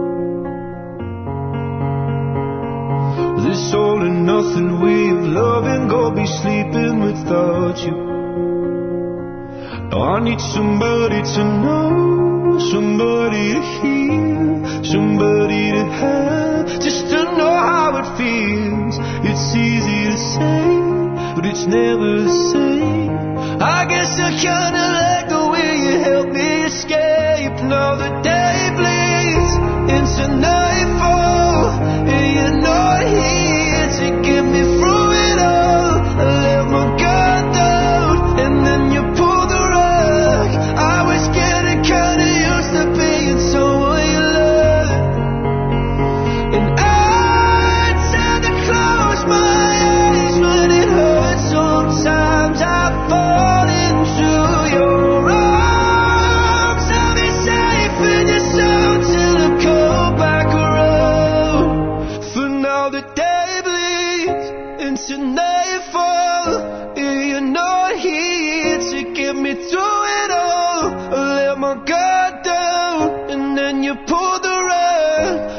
This all and nothing way of loving, go be sleeping without you. Oh, I need somebody to know, somebody to hear, somebody to have, just to know how it feels. It's easy to say, but it's never the same. I guess I kinda like the way you help me escape. Now the day bleeds into nightfall, and you're not here to get me through it all. I let my guard down, and then you pull the rug. I was getting kinda used to being someone you love, and I tend to close my eyes when it hurts. Sometimes I fall into your arms. I'll be safe in your soul till I come back around. For now the day bleeds into nightfall, and you're not here to get me through it all. I let my guard down, and then you pull the rug.